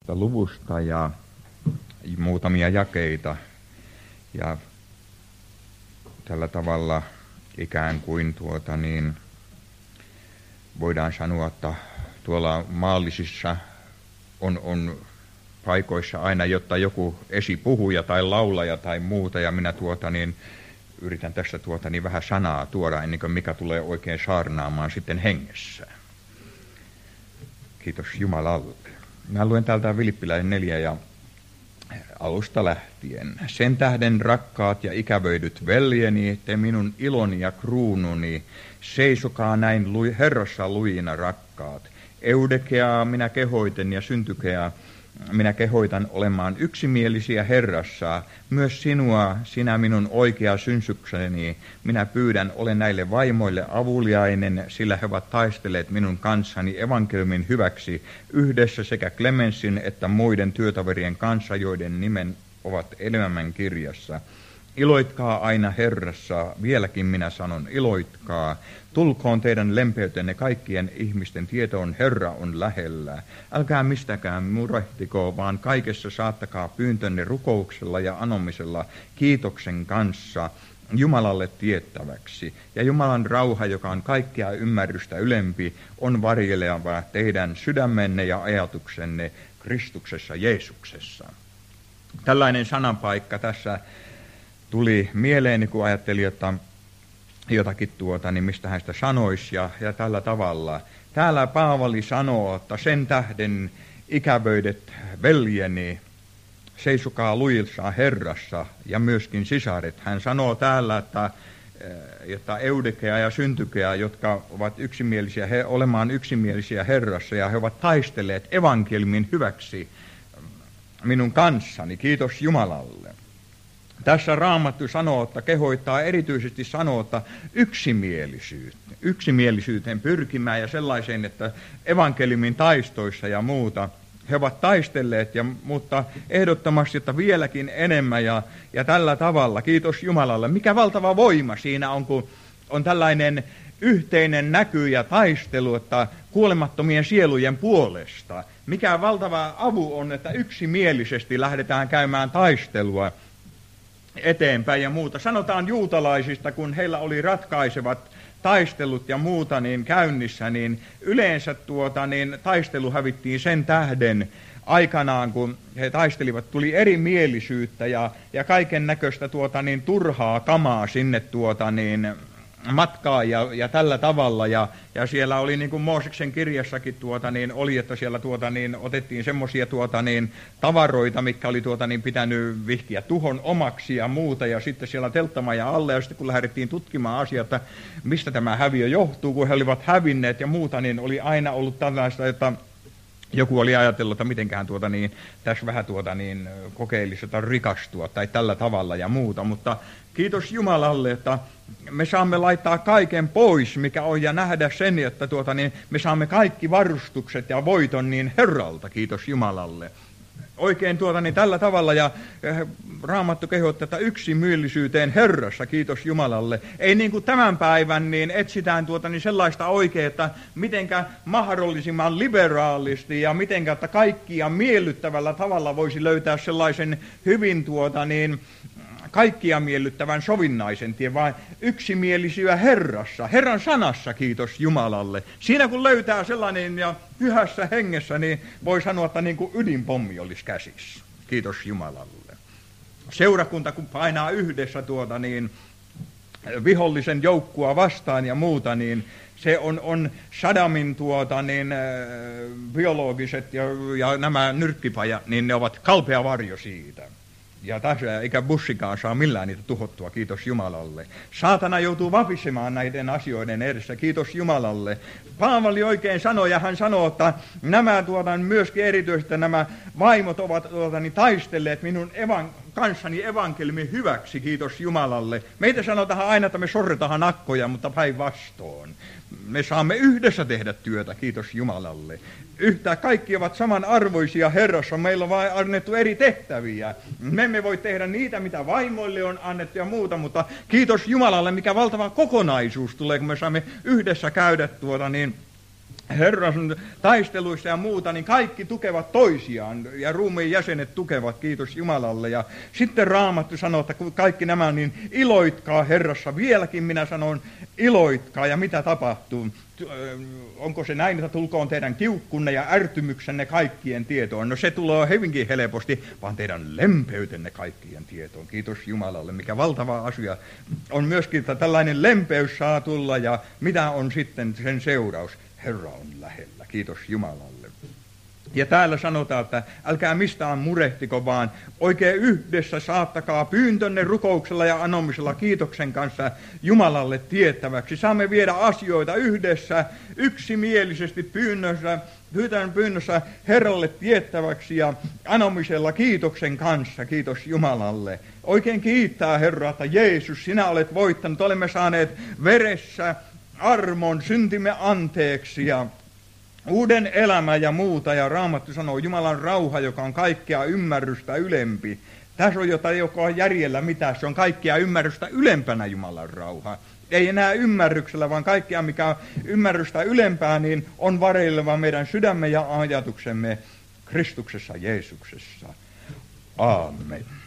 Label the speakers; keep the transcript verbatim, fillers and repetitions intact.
Speaker 1: luvusta ja muutamia jakeita. Ja tällä tavalla ikään kuin tuota niin, voidaan sanoa, että tuolla maallisissa on, on paikoissa aina, jotta joku esipuhuja tai laulaja tai muuta, ja minä tuota niin, yritän tässä tuota niin vähän sanaa tuoda ennen kuin mikä tulee oikein saarnaamaan sitten hengessä. Kiitos Jumalalle. Mä luen täältä Filippiläinen neljä ja alusta lähtien. Sen tähden rakkaat ja ikävöidyt veljeni, te minun iloni ja kruununi, seisokaa näin lui, Herrassa lujina rakkaat. Eudekeaa minä kehoiten ja Syntykeaa minä kehoitan olemaan yksimielisiä Herrassa. Myös sinua, sinä minun oikea synsykseni, minä pyydän, olen näille vaimoille avuliainen, sillä he ovat taistelleet minun kanssani evankeliumin hyväksi yhdessä sekä Clemensin että muiden työtaverien kanssa, joiden nimen ovat elämän kirjassa. Iloitkaa aina Herrassa, vieläkin minä sanon, iloitkaa. Tulkoon teidän lempeytenne kaikkien ihmisten tietoon, Herra on lähellä. Älkää mistäkään murehtiko, vaan kaikessa saattakaa pyyntönne rukouksella ja anomisella kiitoksen kanssa Jumalalle tiettäväksi. Ja Jumalan rauha, joka on kaikkea ymmärrystä ylempi, on varjeleva teidän sydämenne ja ajatuksenne Kristuksessa Jeesuksessa. Tällainen sananpaikka tässä tuli mieleeni, kun ajattelin, että jotakin tuota, niin mistä hän sitä sanoisi, ja, ja tällä tavalla. Täällä Paavali sanoo, että sen tähden ikävöidet veljeni, seisokaa lujillaan Herrassa, ja myöskin sisaret. Hän sanoo täällä, että, että Eudekea ja Syntykea, jotka ovat yksimielisiä, he, olemaan yksimielisiä Herrassa, ja he ovat taistelleet evankeliumin hyväksi minun kanssani. Kiitos Jumalalle. Tässä Raamattu sanoo, että kehoittaa erityisesti sanoo, että yksimielisyyteen, yksimielisyyteen pyrkimään ja sellaiseen, että evankeliumin taistoissa ja muuta he ovat taistelleet, ja, mutta ehdottomasti, että vieläkin enemmän ja, ja tällä tavalla. Kiitos Jumalalle. Mikä valtava voima siinä on, kun on tällainen yhteinen näky ja taistelu, että kuolemattomien sielujen puolesta. Mikä valtava avu on, että yksimielisesti lähdetään käymään taistelua eteenpäin ja muuta. Sanotaan juutalaisista, kun heillä oli ratkaisevat taistelut ja muuta niin käynnissä, niin yleensä tuota, niin taistelu hävittiin sen tähden aikanaan, kun he taistelivat, tuli erimielisyyttä ja, ja kaiken näköistä tuota, niin turhaa kamaa sinne tuota, niin matkaa ja, ja tällä tavalla, ja, ja siellä oli niin kuin Mooseksen kirjassakin tuota, niin oli, että siellä tuota, niin otettiin semmoisia tuota, niin tavaroita, mitkä oli tuota, niin pitänyt vihkiä tuhon omaksi ja muuta, ja sitten siellä telttamaja alle, ja sitten kun lähdettiin tutkimaan asiaa, että mistä tämä häviö johtuu, kun he olivat hävinneet ja muuta, niin oli aina ollut tällaista, että joku oli ajatellut, että mitenkään tuota niin, tässä vähän tuota niin kokeilisi tai rikastua tai tällä tavalla ja muuta, mutta kiitos Jumalalle, että me saamme laittaa kaiken pois, mikä on, ja nähdä sen, että tuota niin, me saamme kaikki varustukset ja voiton niin Herralta, kiitos Jumalalle. Oikein tuota niin tällä tavalla, ja Raamattu kehottaa tätä yksimielisyyteen Herrassa, kiitos Jumalalle. Ei niin kuin tämän päivän, niin etsitään tuota niin sellaista oikein, että mitenkä mahdollisimman liberaalisti ja mitenkä, että kaikkia miellyttävällä tavalla voisi löytää sellaisen hyvin tuota niin kaikkia miellyttävän sovinnaisen tien, vaan yksimielisiä Herrassa, Herran sanassa, kiitos Jumalalle. Siinä kun löytää sellainen ja pyhässä hengessä, niin voi sanoa, että niin kuin ydinpommi olisi käsissä. Kiitos Jumalalle. Seurakunta kun painaa yhdessä tuota niin vihollisen joukkua vastaan ja muuta, niin se on, on Sadamin tuota niin äh, biologiset ja, ja nämä nyrkkipajat, niin ne ovat kalpea varjo siitä. Ja tässä eikä bussikaan saa millään niitä tuhottua, kiitos Jumalalle. Saatana joutuu vapisemaan näiden asioiden edessä, kiitos Jumalalle. Paavali oikein sanoi, ja hän sanoo, että nämä tuota, myöskin erityisesti nämä vaimot ovat tuota, niin taistelleet minun evan, kanssani evankeliumin hyväksi, kiitos Jumalalle. Meitä sanotaan aina, että me sorretaan akkoja, mutta päinvastoin. Me saamme yhdessä tehdä työtä, kiitos Jumalalle. Yhtä kaikki ovat samanarvoisia Herrassa, meillä on vain annettu eri tehtäviä. Me emme voi tehdä niitä, mitä vaimoille on annettu ja muuta, mutta kiitos Jumalalle, mikä valtava kokonaisuus tulee, kun me saamme yhdessä käydä tuota niin Herran taisteluissa ja muuta, niin kaikki tukevat toisiaan ja ruumiin jäsenet tukevat, kiitos Jumalalle. Ja sitten Raamattu sanoo, että kun kaikki nämä, niin iloitkaa Herrassa. Vieläkin minä sanon iloitkaa. Ja mitä tapahtuu? Onko se näin, että tulkoon teidän kiukkunne ja ärtymyksenne kaikkien tietoon? No se tulee hyvinkin helposti, vaan teidän lempeytenne kaikkien tietoon. Kiitos Jumalalle, mikä valtava asia on myöskin, että tällainen lempeys saa tulla ja mitä on sitten sen seuraus? Herra on lähellä. Kiitos Jumalalle. Ja täällä sanotaan, että älkää mistään murehtiko, vaan oikein yhdessä saattakaa pyyntönne rukouksella ja anomisella kiitoksen kanssa Jumalalle tiettäväksi. Saamme viedä asioita yhdessä, yksimielisesti pyynnössä, pyytän pyynnössä Herralle tiettäväksi ja anomisella kiitoksen kanssa. Kiitos Jumalalle. Oikein kiittää Herraa, että Jeesus, sinä olet voittanut. Olemme saaneet veressä armon, syntimme anteeksi ja uuden elämän ja muuta. Ja Raamattu sanoo, Jumalan rauha, joka on kaikkea ymmärrystä ylempi. Tässä on jotain, joka on järjellä mitään. Se on kaikkea ymmärrystä ylempänä Jumalan rauha. Ei enää ymmärryksellä, vaan kaikkea, mikä on ymmärrystä ylempää, niin on vareileva meidän sydämme ja ajatuksemme Kristuksessa Jeesuksessa. Aamen.